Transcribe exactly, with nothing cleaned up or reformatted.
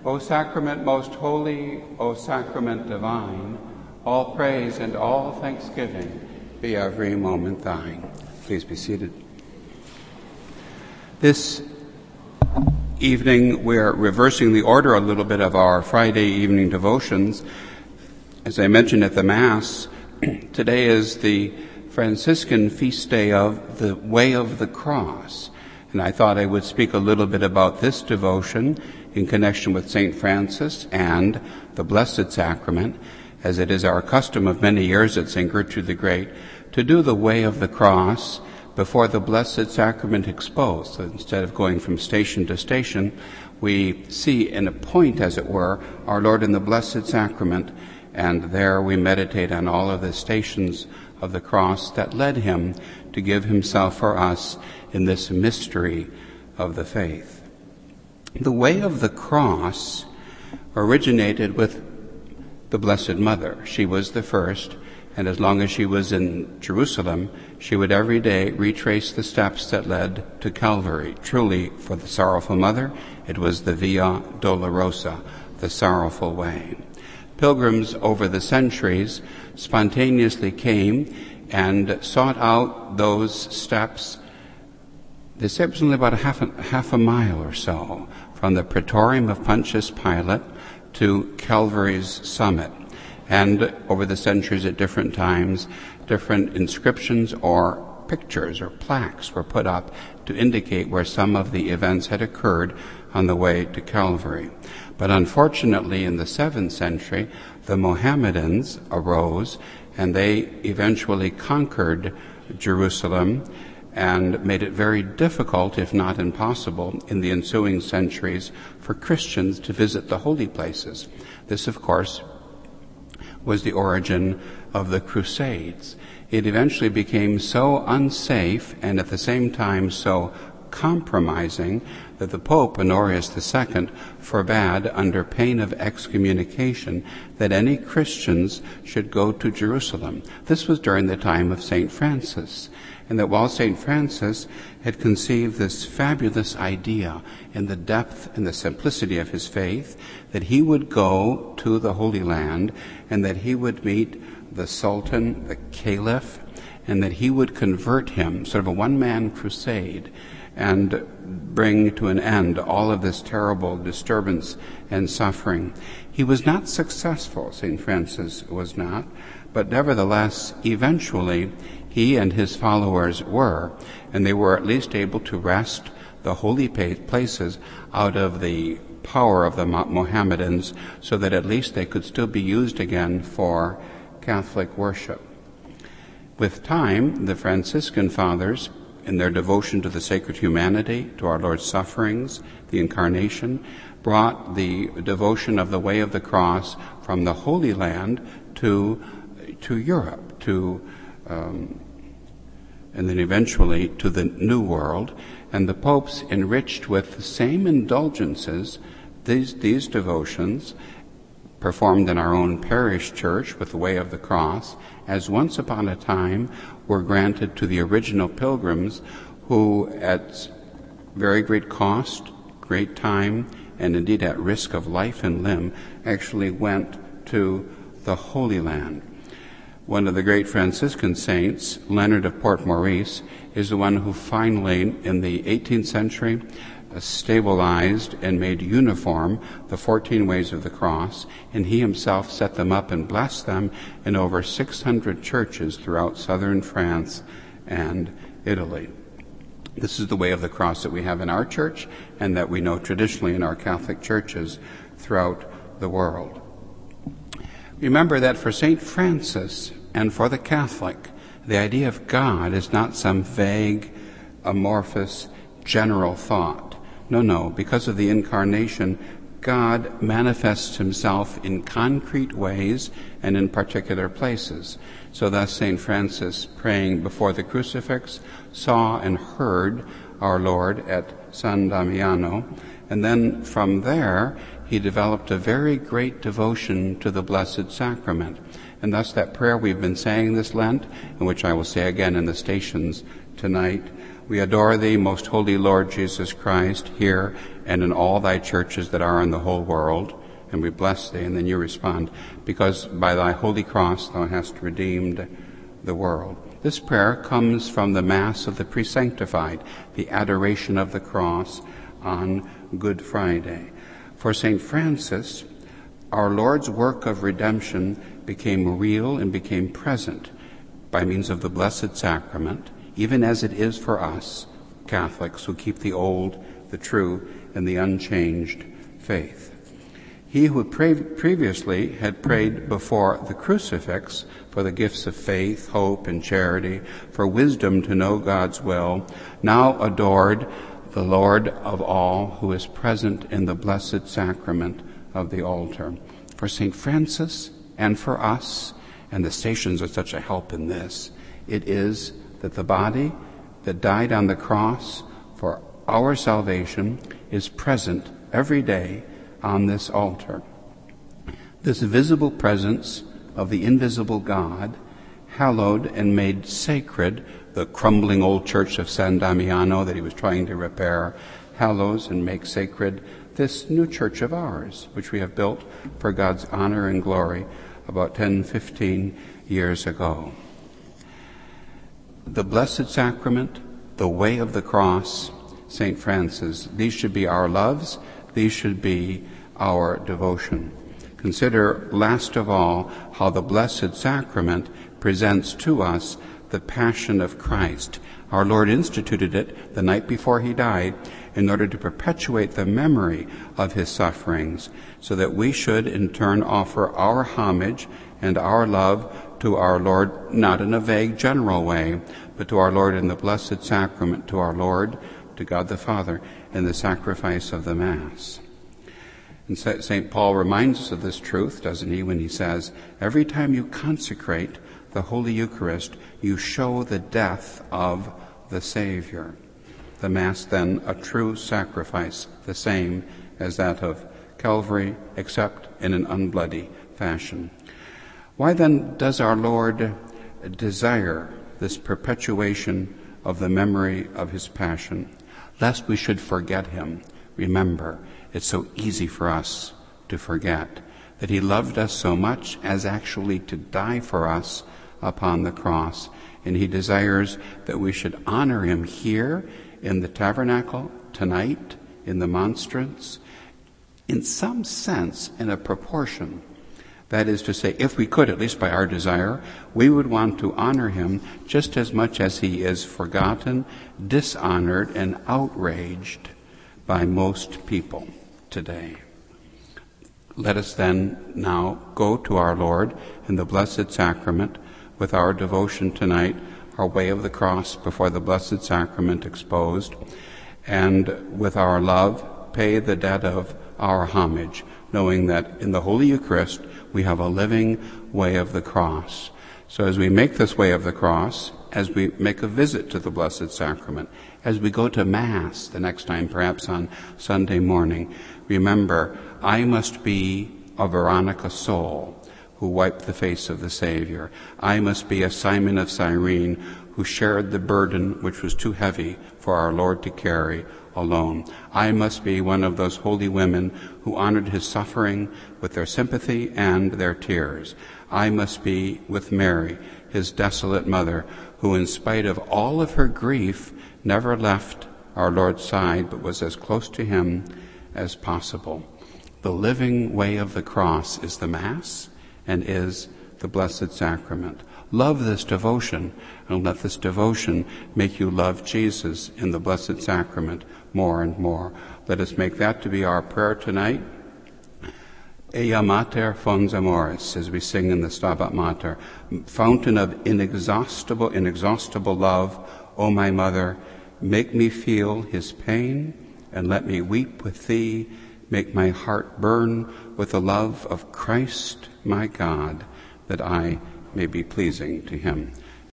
O sacrament most holy, O sacrament divine, all praise and all thanksgiving be every moment thine. Please be seated. This evening we're reversing the order a little bit of our Friday evening devotions. As I mentioned at the Mass, today is the Franciscan feast day of the Way of the Cross. And I thought I would speak a little bit about this devotion in connection with Saint Francis and the Blessed Sacrament, as it is our custom of many years at Saint Gertrude the Great to do the Way of the Cross before the Blessed Sacrament exposed. So instead of going from station to station, we see in a point, as it were, our Lord in the Blessed Sacrament, and there we meditate on all of the stations of the cross that led him to give himself for us in this mystery of the faith. The Way of the Cross originated with the Blessed Mother. She was the first, and as long as she was in Jerusalem, she would every day retrace the steps that led to Calvary. Truly, for the sorrowful mother, it was the Via Dolorosa, the sorrowful way. Pilgrims over the centuries spontaneously came and sought out those steps. They say it was only about a half, a half a mile or so from the Praetorium of Pontius Pilate to Calvary's summit. And over the centuries at different times, different inscriptions or pictures or plaques were put up to indicate where some of the events had occurred on the way to Calvary. But unfortunately, in the seventh century, the Mohammedans arose and they eventually conquered Jerusalem and made it very difficult, if not impossible, in the ensuing centuries for Christians to visit the holy places. This, of course, was the origin of the Crusades. It eventually became so unsafe and at the same time so compromising that the Pope, Honorius the Second, forbade under pain of excommunication that any Christians should go to Jerusalem. This was during the time of Saint Francis. And that while Saint Francis had conceived this fabulous idea in the depth and the simplicity of his faith, that he would go to the Holy Land and that he would meet the Sultan, the Caliph, and that he would convert him, sort of a one-man crusade, and bring to an end all of this terrible disturbance and suffering. He was not successful, Saint Francis was not, but nevertheless, eventually, he and his followers were, and they were at least able to wrest the holy places out of the power of the Mohammedans so that at least they could still be used again for Catholic worship. With time, the Franciscan fathers, in their devotion to the sacred humanity, to our Lord's sufferings, the Incarnation, brought the devotion of the Way of the Cross from the Holy Land to, to Europe, to Um, and then eventually to the New World, and the popes enriched with the same indulgences these, these devotions performed in our own parish church with the Way of the Cross, as once upon a time were granted to the original pilgrims who, at very great cost, great time, and indeed at risk of life and limb, actually went to the Holy Land. One of the great Franciscan saints, Leonard of Port Maurice, is the one who finally, in the eighteenth century, stabilized and made uniform the fourteen ways of the cross, and he himself set them up and blessed them in over six hundred churches throughout southern France and Italy. This is the Way of the Cross that we have in our church and that we know traditionally in our Catholic churches throughout the world. Remember that for Saint Francis and for the Catholic, the idea of God is not some vague, amorphous, general thought. No, no, because of the Incarnation, God manifests himself in concrete ways and in particular places. So thus Saint Francis, praying before the crucifix, saw and heard our Lord at San Damiano, and then from there he developed a very great devotion to the Blessed Sacrament. And thus that prayer we've been saying this Lent, and which I will say again in the stations tonight, We adore thee, most holy Lord Jesus Christ, here and in all thy churches that are in the whole world. And we bless thee. And then you respond, because by thy holy cross thou hast redeemed the world. This prayer comes from the Mass of the Presanctified, the adoration of the cross on Good Friday. For Saint Francis, our Lord's work of redemption became real and became present by means of the Blessed Sacrament, even as it is for us, Catholics, who keep the old, the true, and the unchanged faith. He who prayed previously had prayed before the crucifix for the gifts of faith, hope, and charity, for wisdom to know God's will, now adored the Lord of all, who is present in the Blessed Sacrament of the altar. For Saint Francis and for us, and the stations are such a help in this, it is that the body that died on the cross for our salvation is present every day on this altar. This visible presence of the invisible God hallowed and made sacred the crumbling old church of San Damiano that he was trying to repair, hallows and makes sacred this new church of ours, which we have built for God's honor and glory about ten, fifteen years ago. The Blessed Sacrament, the way of the cross, Saint Francis, these should be our loves, these should be our devotion. Consider, last of all, how the Blessed Sacrament presents to us the Passion of Christ. Our Lord instituted it the night before he died in order to perpetuate the memory of his sufferings, so that we should in turn offer our homage and our love to our Lord, not in a vague general way, but to our Lord in the Blessed Sacrament, to our Lord, to God the Father, in the sacrifice of the Mass. And Saint Paul reminds us of this truth, doesn't he, when he says, every time you consecrate the Holy Eucharist, you show the death of the Savior. The Mass, then, a true sacrifice, the same as that of Calvary, except in an unbloody fashion. Why then does our Lord desire this perpetuation of the memory of his passion? Lest we should forget him. Remember, it's so easy for us to forget that he loved us so much as actually to die for us upon the cross. And he desires that we should honor him here in the tabernacle tonight, in the monstrance, in some sense, in a proportion. That is to say, if we could, at least by our desire, we would want to honor him just as much as he is forgotten, dishonored, and outraged by most people today. Let us then now go to our Lord in the Blessed Sacrament with our devotion tonight, our way of the cross before the Blessed Sacrament exposed, and with our love pay the debt of our homage, knowing that in the Holy Eucharist we have a living way of the cross. So as we make this way of the cross, as we make a visit to the Blessed Sacrament, as we go to Mass the next time, perhaps on Sunday morning, remember, I must be a Veronica soul who wiped the face of the Savior. I must be a Simon of Cyrene who shared the burden which was too heavy for our Lord to carry alone. I must be one of those holy women who honored his suffering with their sympathy and their tears. I must be with Mary, his desolate mother, who in spite of all of her grief never left our Lord's side, but was as close to him as possible. The living way of the cross is the Mass and is the Blessed Sacrament. Love this devotion, and let this devotion make you love Jesus in the Blessed Sacrament more and more. Let us make that to be our prayer tonight. Ea Mater Fons Amoris, as we sing in the Stabat Mater, fountain of inexhaustible, inexhaustible love, O my mother, make me feel his pain, and let me weep with thee. Make my heart burn with the love of Christ, my God, that I may be pleasing to him.